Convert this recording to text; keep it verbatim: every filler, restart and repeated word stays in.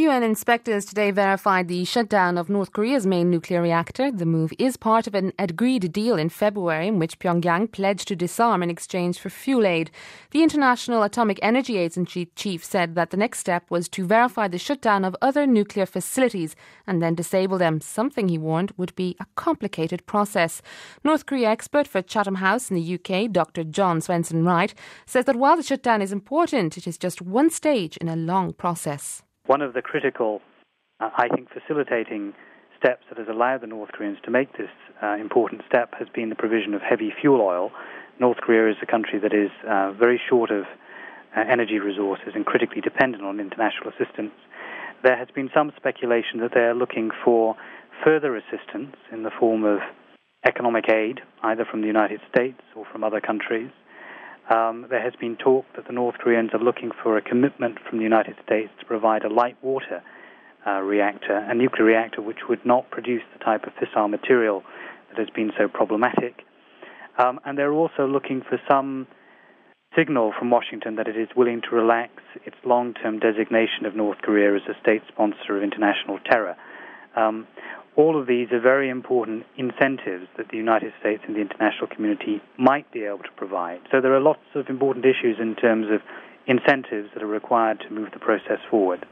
U N inspectors today verified the shutdown of North Korea's main nuclear reactor. The move is part of an agreed deal in February in which Pyongyang pledged to disarm in exchange for fuel aid. The International Atomic Energy Agency chief said that the next step was to verify the shutdown of other nuclear facilities and then disable them, something he warned would be a complicated process. North Korea expert for Chatham House in the U K, Doctor John Swenson-Wright, says that while the shutdown is important, it is just one stage in a long process. One of the critical, uh, I think, facilitating steps that has allowed the North Koreans to make this uh, important step has been the provision of heavy fuel oil. North Korea is a country that is uh, very short of uh, energy resources and critically dependent on international assistance. There has been some speculation that they are looking for further assistance in the form of economic aid, either from the United States or from other countries. Um, there has been talk that the North Koreans are looking for a commitment from the United States to provide a light water uh, reactor, a nuclear reactor which would not produce the type of fissile material that has been so problematic. Um, and they're also looking for some signal from Washington that it is willing to relax its long-term designation of North Korea as a state sponsor of international terror. Um, all of these are very important incentives that the United States and the international community might be able to provide. So there are lots of important issues in terms of incentives that are required to move the process forward.